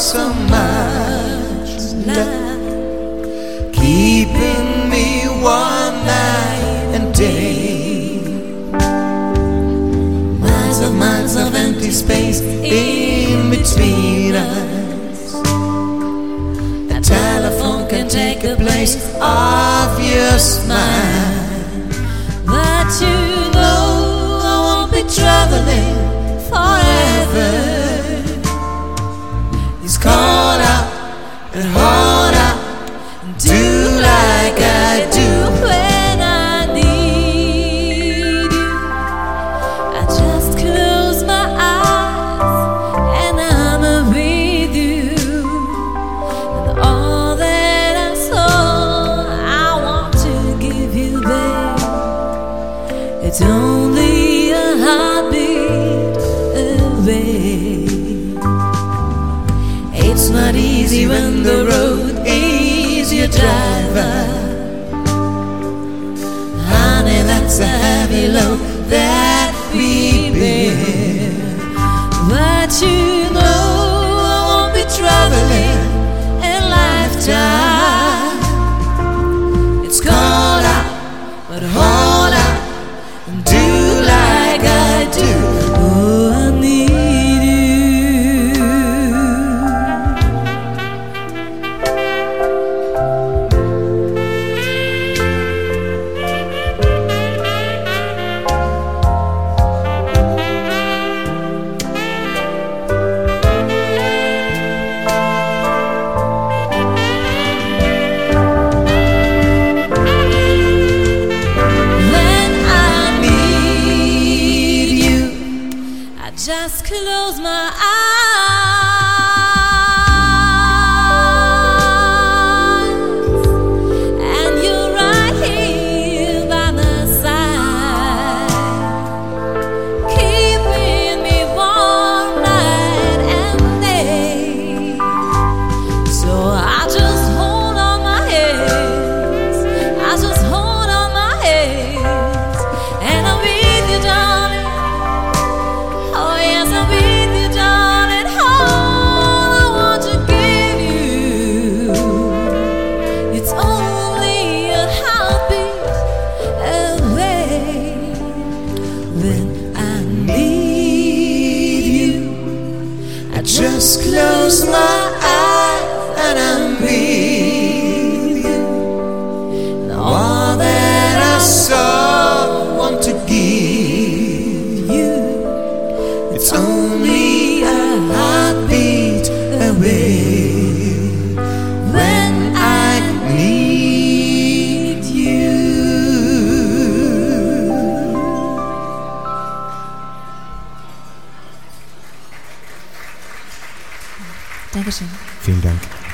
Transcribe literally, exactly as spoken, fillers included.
so much love, keeping me warm night and day. Miles of miles of empty space in between us. A telephone can take the place of your smile. But you know I won't be traveling forever. It's call out and hold out and do like I do when I need you. I just close my eyes and I'm with you. And all that I saw I want to give you, babe. It's only a heartbeat away. It's not easy when the road is your driver. Honey, that's a heavy load that we bear. But you know I won't be traveling in lifetime. It's called out, but hold out and do like I do. Oh, I need just close my eyes and you're right here by my side, keeping me warm night and day. So I just hold on my hands, I just hold on my hands, and I'm with you, darling. Just close my eyes and I'm with you. And all that I saw want to give you. It's only a heartbeat away when I need you. Dankeschön. Vielen Dank.